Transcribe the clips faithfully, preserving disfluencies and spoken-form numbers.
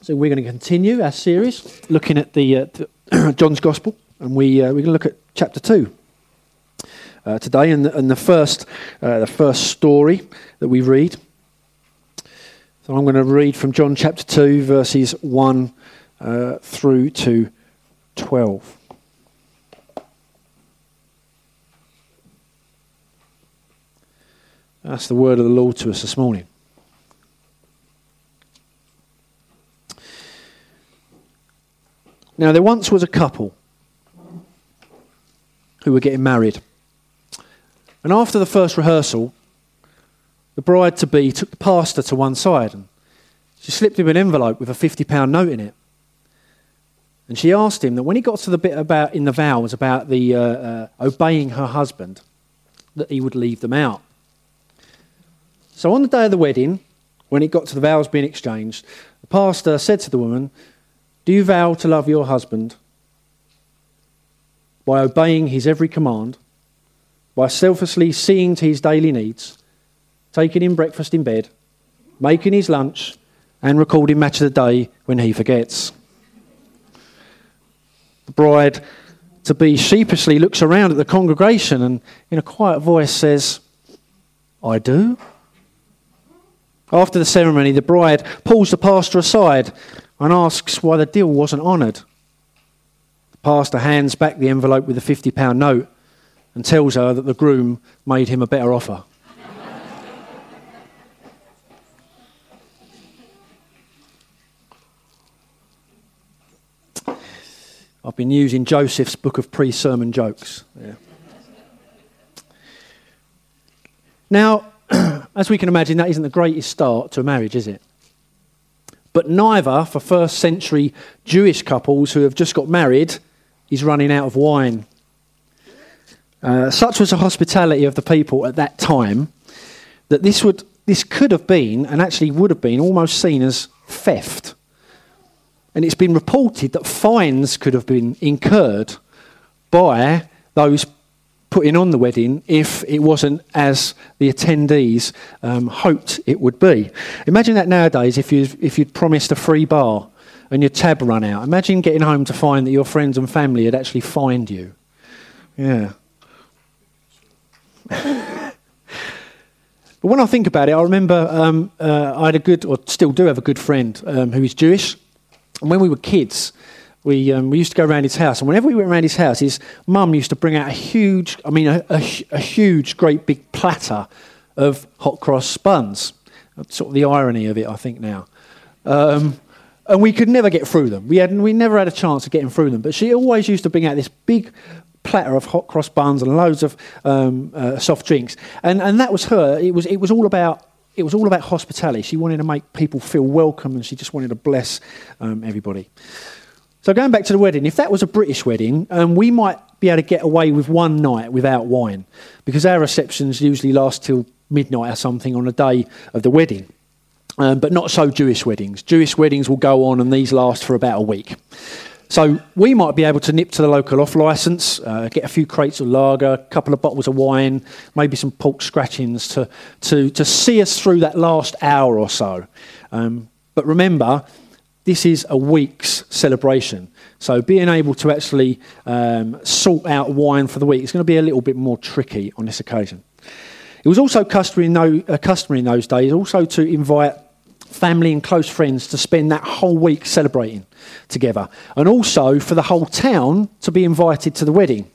So we're going to continue our series looking at the, uh, the John's Gospel, and we uh, we're going to look at chapter two uh, today, and the, and the first uh, the first story that we read. So I'm going to read from John chapter two, verses one uh, through to twelve. That's the word of the Lord to us this morning. Now, there once was a couple who were getting married. And after the first rehearsal, the bride-to-be took the pastor to one side and she slipped him an envelope with a fifty pound note in it. And she asked him that when he got to the bit about in the vows about the uh, uh, obeying her husband, that he would leave them out. So on the day of the wedding, when it got to the vows being exchanged, the pastor said to the woman, "Do you vow to love your husband by obeying his every command, by selflessly seeing to his daily needs, taking him breakfast in bed, making his lunch, and recording match of the day when he forgets?" The bride-to-be sheepishly looks around at the congregation and in a quiet voice says, "I do." After the ceremony, the bride pulls the pastor aside and asks why the deal wasn't honoured. The pastor hands back the envelope with the fifty pound note and tells her that the groom made him a better offer. I've been using Joseph's book of pre-sermon jokes. Yeah. Now, as we can imagine, that isn't the greatest start to a marriage, is it? But neither for first century Jewish couples who have just got married is running out of wine. Uh, such was the hospitality of the people at that time that this would this could have been, and actually would have been, almost seen as theft. And it's been reported that fines could have been incurred by those putting on the wedding if it wasn't as the attendees um, hoped it would be. Imagine that nowadays if, you, if you'd promised a free bar and your tab run out. Imagine getting home to find that your friends and family had actually fined you. Yeah. But when I think about it, I remember um, uh, I had a good, or still do have a good friend um, who is Jewish. And when we were kids, We um, we used to go around his house, and whenever we went around his house, his mum used to bring out a huge, I mean, a, a, a huge, great big platter of hot cross buns. That's sort of the irony of it, I think now. Um, and we could never get through them. We had we never had a chance of getting through them. But she always used to bring out this big platter of hot cross buns and loads of um, uh, soft drinks. And and that was her. It was it was all about. It was all about hospitality. She wanted to make people feel welcome, and she just wanted to bless um, everybody. So going back to the wedding, if that was a British wedding, um, we might be able to get away with one night without wine, because our receptions usually last till midnight or something on the day of the wedding. Um, but not so Jewish weddings. Jewish weddings will go on, and these last for about a week. So we might be able to nip to the local off licence, uh, get a few crates of lager, a couple of bottles of wine, maybe some pork scratchings to to to see us through that last hour or so. Um, but remember, this is a week's celebration. So being able to actually um, sort out wine for the week is going to be a little bit more tricky on this occasion. It was also customary in, those, uh, customary in those days also to invite family and close friends to spend that whole week celebrating together. And also for the whole town to be invited to the wedding.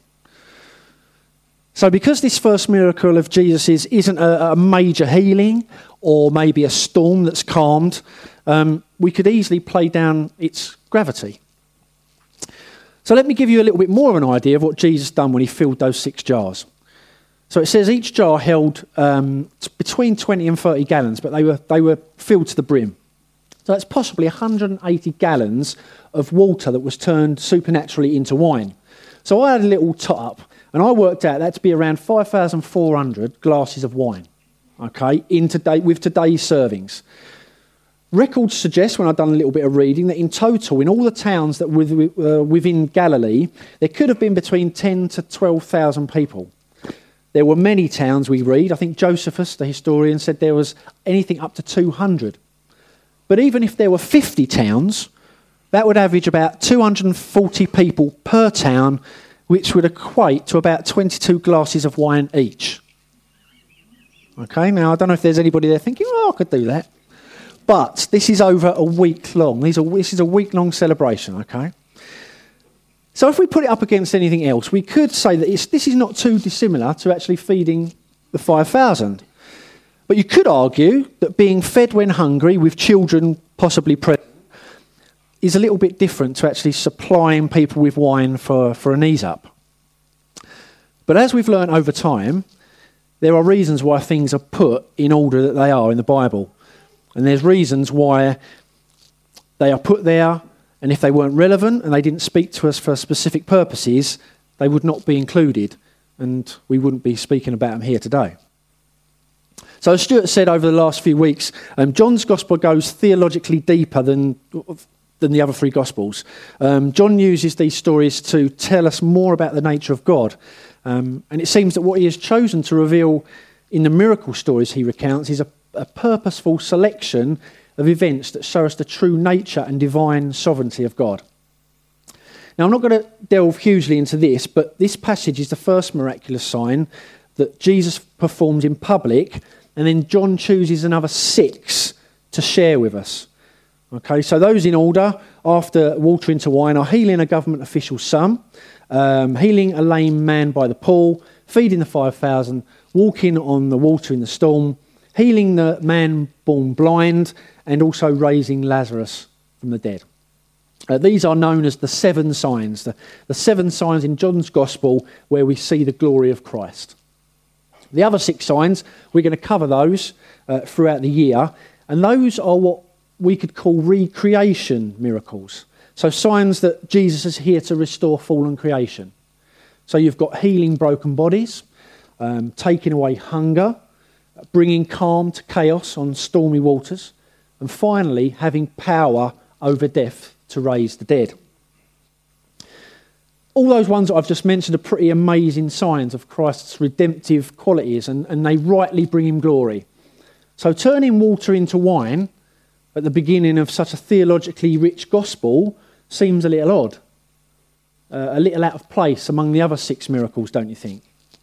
So because this first miracle of Jesus is, isn't a, a major healing or maybe a storm that's calmed, um, we could easily play down its gravity. So let me give you a little bit more of an idea of what Jesus done when he filled those six jars. So it says each jar held um, between twenty and thirty gallons, but they were they were filled to the brim. So that's possibly one hundred eighty gallons of water that was turned supernaturally into wine. So I had a little tot up, and I worked out that to be around five thousand four hundred glasses of wine, okay, in today, with today's servings. Records suggest, when I've done a little bit of reading, that in total, in all the towns that were uh, within Galilee, there could have been between ten to twelve thousand people. There were many towns, we read. I think Josephus, the historian, said there was anything up to two hundred. But even if there were fifty towns, that would average about two hundred forty people per town, which would equate to about twenty-two glasses of wine each. Okay, now I don't know if there's anybody there thinking, oh, I could do that. But this is over a week long. These are, this is a week-long celebration, okay? So if we put it up against anything else, we could say that it's, this is not too dissimilar to actually feeding the five thousand. But you could argue that being fed when hungry, with children possibly present, is a little bit different to actually supplying people with wine for, for an ease-up. But as we've learned over time, there are reasons why things are put in order that they are in the Bible. And there's reasons why they are put there, and if they weren't relevant and they didn't speak to us for specific purposes, they would not be included, and we wouldn't be speaking about them here today. So as Stuart said over the last few weeks, um, John's Gospel goes theologically deeper than, than the other three Gospels. Um, John uses these stories to tell us more about the nature of God. Um, and it seems that what he has chosen to reveal in the miracle stories he recounts is a, a purposeful selection of events that show us the true nature and divine sovereignty of God. Now, I'm not going to delve hugely into this, but this passage is the first miraculous sign that Jesus performs in public, and then John chooses another six to share with us. Okay, so those in order, after water into wine, are healing a government official's son, um, healing a lame man by the pool, feeding the five thousand, walking on the water in the storm, healing the man born blind, and also raising Lazarus from the dead. Uh, these are known as the seven signs, the, the seven signs in John's Gospel where we see the glory of Christ. The other six signs, we're going to cover those uh, throughout the year, and those are what we could call recreation miracles. So signs that Jesus is here to restore fallen creation. So you've got healing broken bodies, um, taking away hunger, bringing calm to chaos on stormy waters, and finally having power over death to raise the dead. All those ones that I've just mentioned are pretty amazing signs of Christ's redemptive qualities, and, and they rightly bring him glory. So turning water into wine at the beginning of such a theologically rich gospel seems a little odd, uh, a little out of place among the other six miracles, don't you think?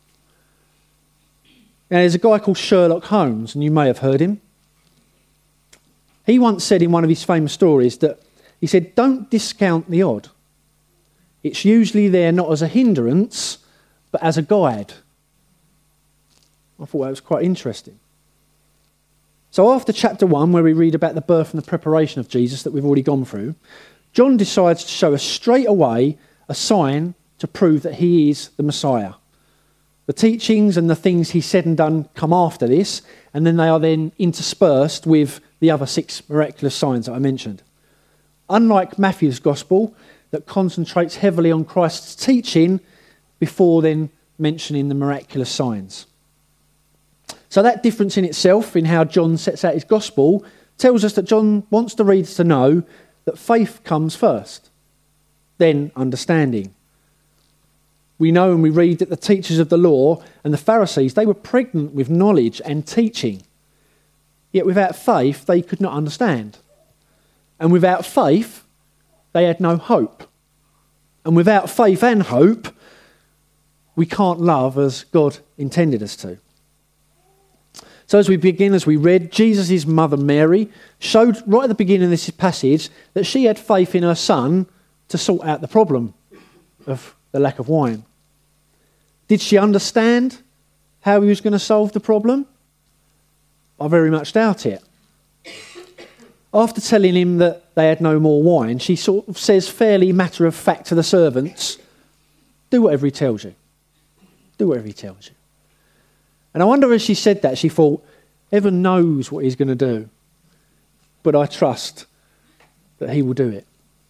Now, there's a guy called Sherlock Holmes, and you may have heard him. He once said in one of his famous stories that, he said, don't discount the odd. It's usually there not as a hindrance, but as a guide. I thought that was quite interesting. So after chapter one, where we read about the birth and the preparation of Jesus that we've already gone through, John decides to show us straight away a sign to prove that he is the Messiah. The teachings and the things he said and done come after this, and then they are then interspersed with the other six miraculous signs that I mentioned. Unlike Matthew's Gospel, that concentrates heavily on Christ's teaching before then mentioning the miraculous signs. So that difference in itself in how John sets out his Gospel tells us that John wants the readers to know that faith comes first, then understanding. We know and we read that the teachers of the law and the Pharisees, they were pregnant with knowledge and teaching. Yet without faith, they could not understand. And without faith, they had no hope. And without faith and hope, we can't love as God intended us to. So as we begin, as we read, Jesus' mother Mary showed right at the beginning of this passage that she had faith in her son to sort out the problem of the lack of wine. Did she understand how he was going to solve the problem? I very much doubt it. After telling him that they had no more wine, she sort of says fairly matter of fact to the servants, do whatever he tells you. Do whatever he tells you. And I wonder as she said that, she thought, heaven knows what he's going to do, but I trust that he will do it.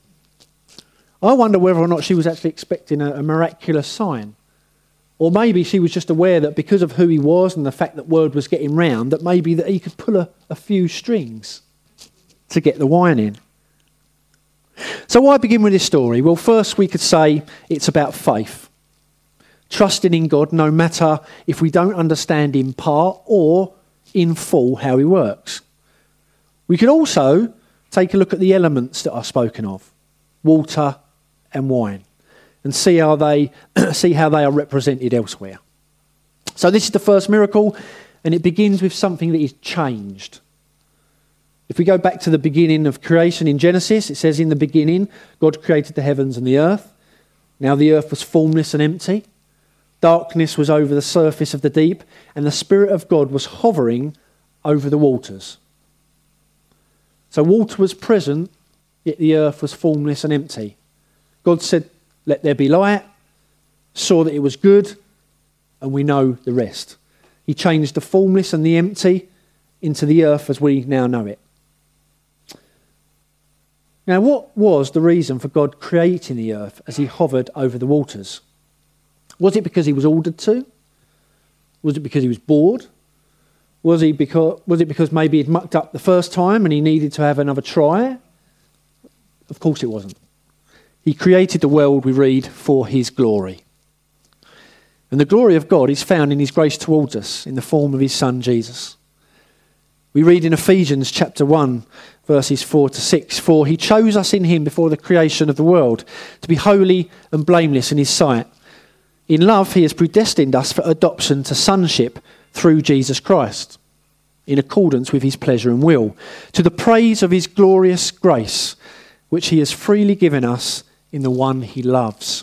I wonder whether or not she was actually expecting a, a miraculous sign. Or maybe she was just aware that because of who he was and the fact that word was getting round, that maybe that he could pull a, a few strings to get the wine in. So why begin with this story? Well, first we could say it's about faith. Trusting in God no matter if we don't understand in part or in full how he works. We could also take a look at the elements that are spoken of, water and wine, and see how they see how they are represented elsewhere. So this is the first miracle, and it begins with something that is changed. If we go back to the beginning of creation in Genesis, it says, in the beginning, God created the heavens and the earth. Now the earth was formless and empty. Darkness was over the surface of the deep, and the Spirit of God was hovering over the waters. So water was present, yet the earth was formless and empty. God said, let there be light, saw that it was good, and we know the rest. He changed the formless and the empty into the earth as we now know it. Now, what was the reason for God creating the earth as he hovered over the waters? Was it because he was ordered to? Was it because he was bored? Was he because was it because maybe he'd mucked up the first time and he needed to have another try? Of course it wasn't. He created the world, we read, for his glory. And the glory of God is found in his grace towards us in the form of his Son Jesus. We read in Ephesians chapter one, verses four to six, for he chose us in him before the creation of the world to be holy and blameless in his sight. In love, he has predestined us for adoption to sonship through Jesus Christ, in accordance with his pleasure and will, to the praise of his glorious grace, which he has freely given us in the one he loves.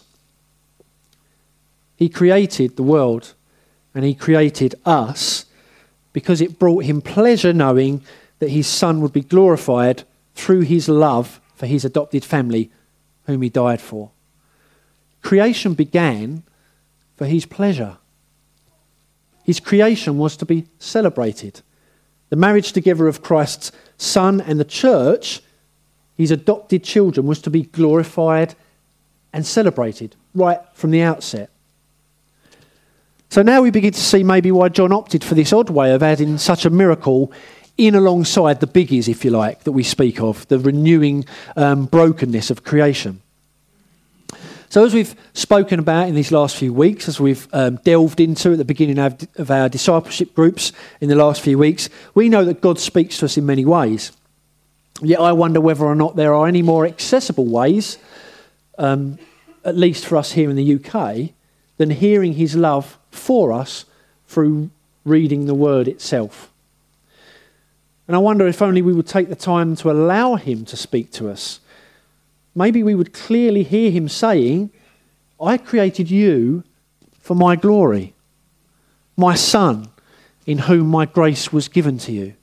He created the world, and he created us because it brought him pleasure knowing that his Son would be glorified through his love for his adopted family, whom he died for. Creation began for his pleasure. His creation was to be celebrated. The marriage together of Christ's Son and the church, his adopted children, was to be glorified and celebrated right from the outset. So now we begin to see maybe why John opted for this odd way of adding such a miracle in alongside the biggies, if you like, that we speak of, the renewing um, brokenness of creation. So as we've spoken about in these last few weeks, as we've um, delved into at the beginning of, of our discipleship groups in the last few weeks, we know that God speaks to us in many ways. Yet I wonder whether or not there are any more accessible ways, um, at least for us here in the U K, than hearing his love for us through reading the word itself. And I wonder if only we would take the time to allow him to speak to us. Maybe we would clearly hear him saying, I created you for my glory, my Son, in whom my grace was given to you.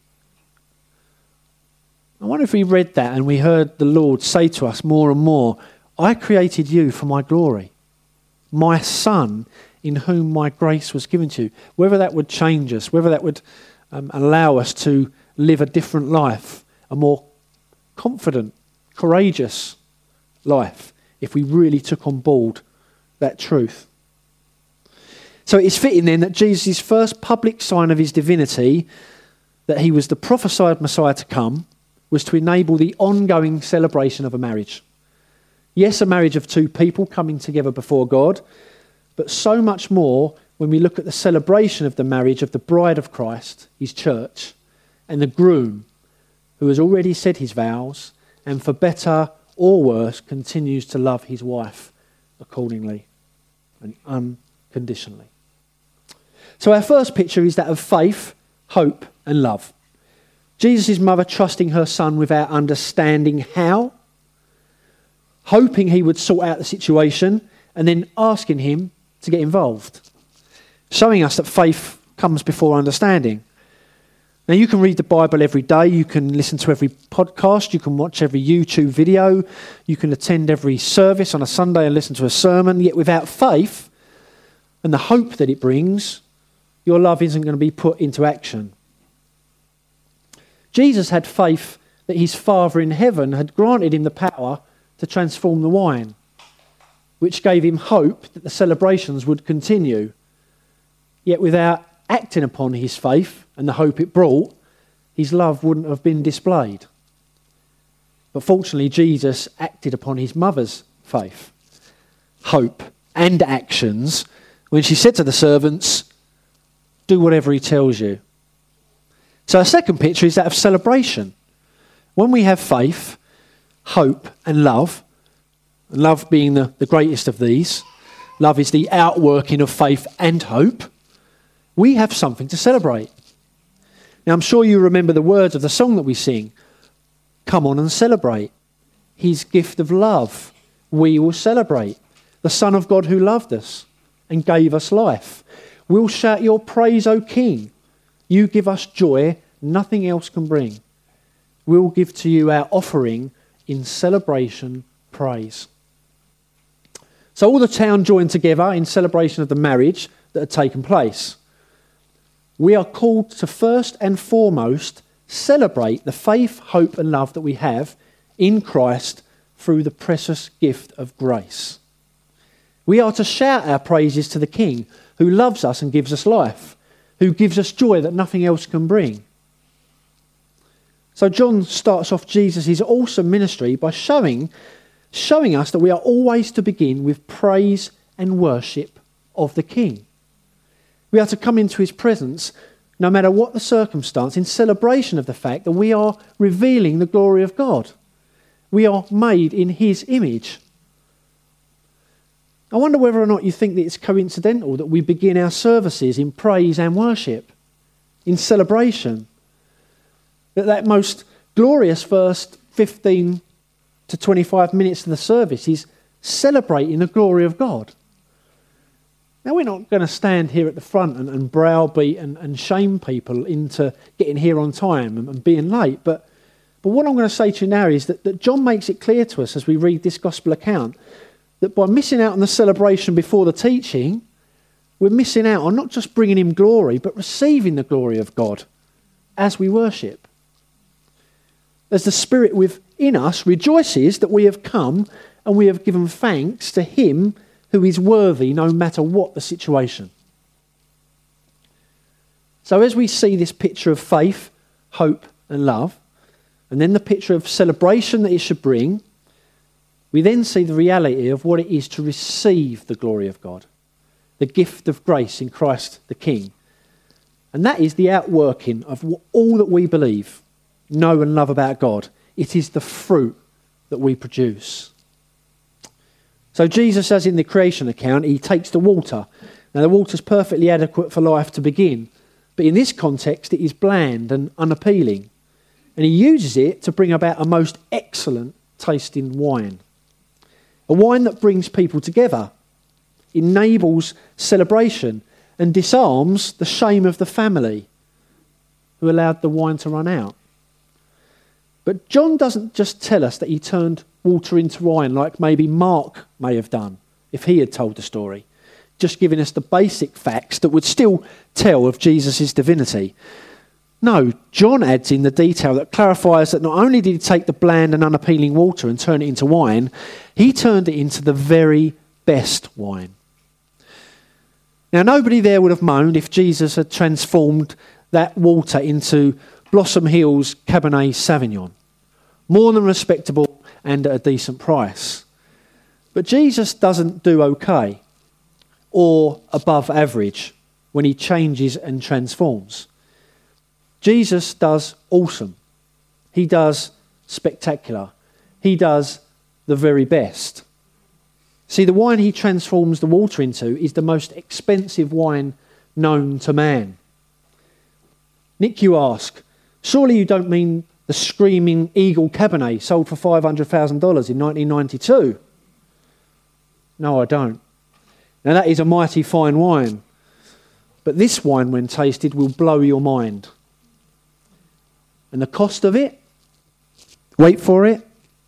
I wonder if we read that and we heard the Lord say to us more and more, I created you for my glory, my Son, in whom my grace was given to you. Whether that would change us, whether that would um, allow us to live a different life, a more confident, courageous life, if we really took on board that truth. So it is fitting then that Jesus' first public sign of his divinity, that he was the prophesied Messiah to come, was to enable the ongoing celebration of a marriage. Yes, a marriage of two people coming together before God, but so much more when we look at the celebration of the marriage of the bride of Christ, his church, and the groom, who has already said his vows, and for better or worse, continues to love his wife accordingly and unconditionally. So our first picture is that of faith, hope, and love. Jesus' mother trusting her son without understanding how, hoping he would sort out the situation, and then asking him to get involved, showing us that faith comes before understanding. Now, you can read the Bible every day, you can listen to every podcast, you can watch every YouTube video, you can attend every service on a Sunday and listen to a sermon, yet without faith and the hope that it brings, your love isn't going to be put into action. Jesus had faith that his Father in heaven had granted him the power to transform the wine, which gave him hope that the celebrations would continue. Yet without acting upon his faith and the hope it brought, his love wouldn't have been displayed. But fortunately, Jesus acted upon his mother's faith, hope, and actions when she said to the servants, do whatever he tells you. So our second picture is that of celebration. When we have faith, hope and love, and love being the, the greatest of these, love is the outworking of faith and hope, we have something to celebrate. Now, I'm sure you remember the words of the song that we sing. Come on and celebrate. His gift of love, we will celebrate. The Son of God who loved us and gave us life. We'll shout your praise, O King. You give us joy nothing else can bring. We'll give to you our offering in celebration praise. So all the town joined together in celebration of the marriage that had taken place. We are called to first and foremost celebrate the faith, hope and love that we have in Christ through the precious gift of grace. We are to shout our praises to the King who loves us and gives us life, who gives us joy that nothing else can bring. So John starts off Jesus' awesome ministry by showing, showing us that we are always to begin with praise and worship of the King. We are to come into his presence, no matter what the circumstance, in celebration of the fact that we are revealing the glory of God. We are made in his image. I wonder whether or not you think that it's coincidental that we begin our services in praise and worship, in celebration. That that most glorious first fifteen to twenty-five minutes of the service is celebrating the glory of God. Now, we're not going to stand here at the front and, and browbeat and, and shame people into getting here on time and, and being late. But, but what I'm going to say to you now is that, that John makes it clear to us as we read this gospel account that by missing out on the celebration before the teaching, we're missing out on not just bringing him glory, but receiving the glory of God as we worship. As the Spirit within us rejoices that we have come and we have given thanks to him who is worthy no matter what the situation. So as we see this picture of faith, hope and love, and then the picture of celebration that it should bring, we then see the reality of what it is to receive the glory of God, the gift of grace in Christ the King. And that is the outworking of all that we believe, know and love about God. It is the fruit that we produce. So Jesus, as in the creation account, he takes the water. Now the water's perfectly adequate for life to begin, but in this context it is bland and unappealing. And he uses it to bring about a most excellent tasting wine. A wine that brings people together, enables celebration and disarms the shame of the family who allowed the wine to run out. But John doesn't just tell us that he turned water into wine like maybe Mark may have done if he had told the story, just giving us the basic facts that would still tell of Jesus' divinity. No, John adds in the detail that clarifies that not only did he take the bland and unappealing water and turn it into wine, he turned it into the very best wine. Now, nobody there would have moaned if Jesus had transformed that water into Blossom Hill's Cabernet Sauvignon. More than respectable and at a decent price. But Jesus doesn't do okay or above average when he changes and transforms. Jesus does awesome. He does spectacular. He does the very best. See, the wine he transforms the water into is the most expensive wine known to man. Nick, you ask, surely you don't mean the Screaming Eagle Cabernet sold for five hundred thousand dollars in nineteen ninety-two? No, I don't. Now that is a mighty fine wine. But this wine, when tasted, will blow your mind. And the cost of it? Wait for it.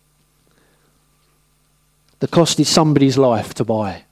The cost is somebody's life to buy.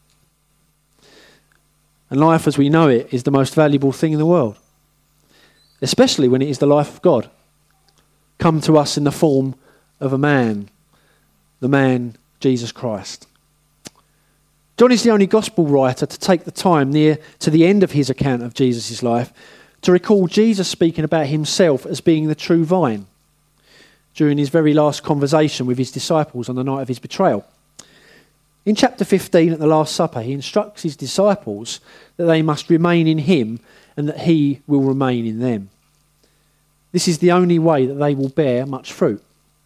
And life as we know it is the most valuable thing in the world. Especially when it is the life of God, come to us in the form of a man, the man Jesus Christ. John is the only gospel writer to take the time near to the end of his account of Jesus' life to recall Jesus speaking about himself as being the true vine during his very last conversation with his disciples on the night of his betrayal. In chapter fifteen at the Last Supper, he instructs his disciples that they must remain in him and that he will remain in them. This is the only way that they will bear much fruit.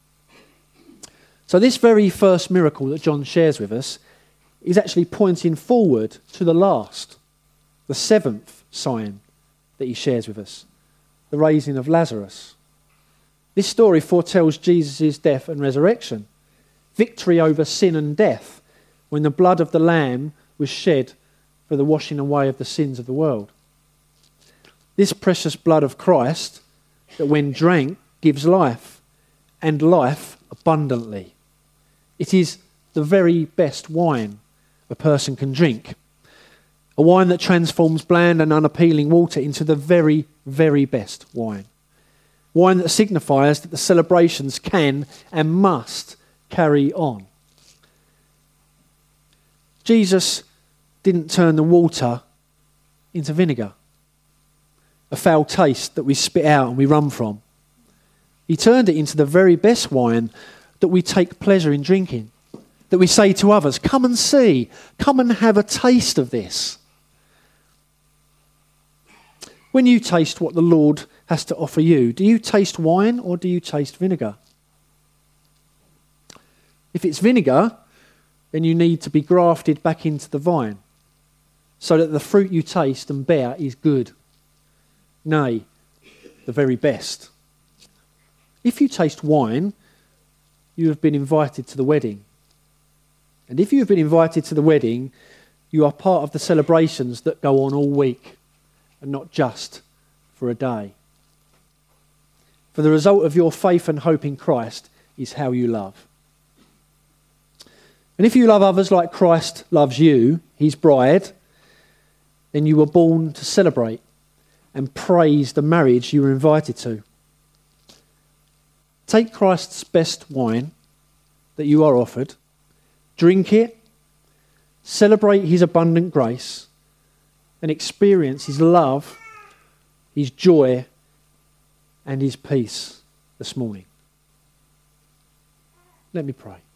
So this very first miracle that John shares with us is actually pointing forward to the last, the seventh sign that he shares with us, the raising of Lazarus. This story foretells Jesus' death and resurrection, victory over sin and death, when the blood of the Lamb was shed for the washing away of the sins of the world. This precious blood of Christ, that when drank, gives life, and life abundantly. It is the very best wine a person can drink. A wine that transforms bland and unappealing water into the very, very best wine. Wine that signifies that the celebrations can and must carry on. Jesus didn't turn the water into vinegar, a foul taste that we spit out and we run from. He turned it into the very best wine that we take pleasure in drinking, that we say to others, come and see, come and have a taste of this. When you taste what the Lord has to offer you, do you taste wine or do you taste vinegar? If it's vinegar, then you need to be grafted back into the vine so that the fruit you taste and bear is good. Nay, the very best. If you taste wine, you have been invited to the wedding. And if you have been invited to the wedding, you are part of the celebrations that go on all week and not just for a day. For the result of your faith and hope in Christ is how you love. And if you love others like Christ loves you, his bride, then you were born to celebrate and praise the marriage you were invited to. Take Christ's best wine that you are offered, drink it, celebrate his abundant grace, and experience his love, his joy, and his peace this morning. Let me pray.